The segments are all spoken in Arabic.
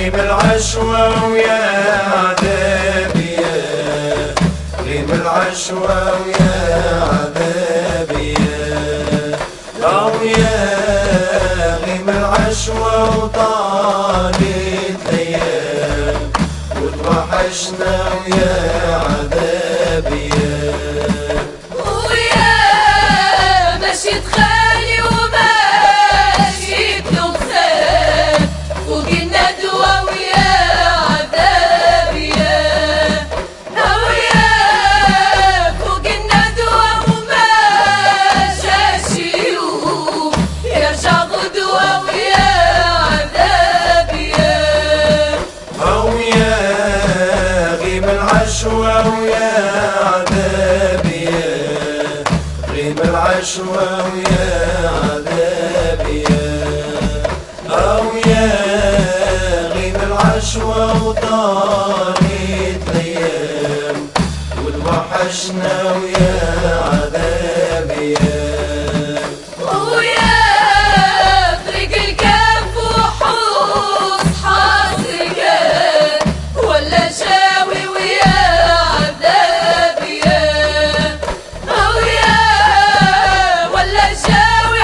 غيم العشوة ويا عذابية، غيم العشوة ويا عذابية، ويا غيم العشوة وطالت الأيام وتوحشنا ويا عذابية. ويا مشيت خالي وماشيت نقصان فوق الندوة ويا عذابية، ويا فوق الندوة وماشي يوم يرجع غدوة ويا عذابية. ويا غيم العشوة ويا عذابية، غيم العشوة ويا عذابية، ويا غيم العشوة وطالت الأيام وتوحشنا ويا عذابية. ويا طريق الكهف وحوص حاصرك ولا شاوي ويا عذابية، ويا ولا شاوي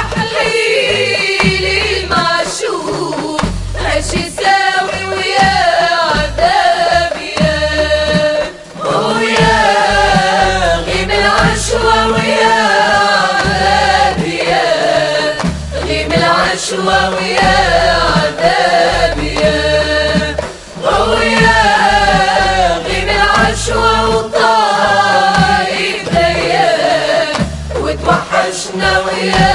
حليلي معشوق عيش يساوي ويا عذابية. ويا غيم العشوة ويا عذابية، غيم العشوة ويا عذابية، ويا غيم العشوة وطالت الأيام وتوحشنا ويا